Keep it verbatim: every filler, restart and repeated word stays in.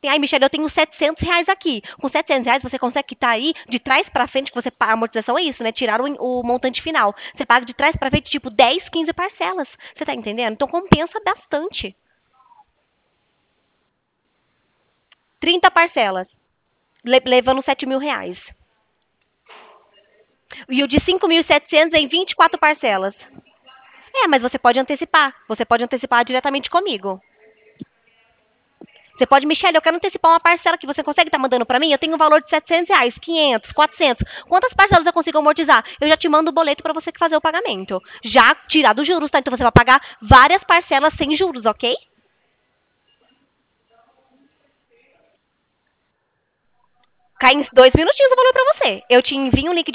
Ai, Michelle, eu tenho setecentos reais aqui. Com setecentos reais você consegue quitar aí de trás pra frente, que você paga, a amortização é isso, né? Tirar o, o montante final. Você paga de trás pra frente, tipo, dez, quinze parcelas. Você tá entendendo? Então compensa bastante. trinta parcelas, le- levando sete mil reais. E o de cinco mil e setecentos em vinte e quatro parcelas. É, mas você pode antecipar. Você pode antecipar diretamente comigo. Você pode, Michelle, eu quero antecipar uma parcela que você consegue estar mandando para mim. Eu tenho um valor de setecentos reais, quinhentos, quatrocentos. Quantas parcelas eu consigo amortizar? Eu já te mando o boleto para você fazer o pagamento. Já tirar dos juros, tá? Então você vai pagar várias parcelas sem juros, ok? Cai em dois minutinhos o valor para você. Eu te envio um link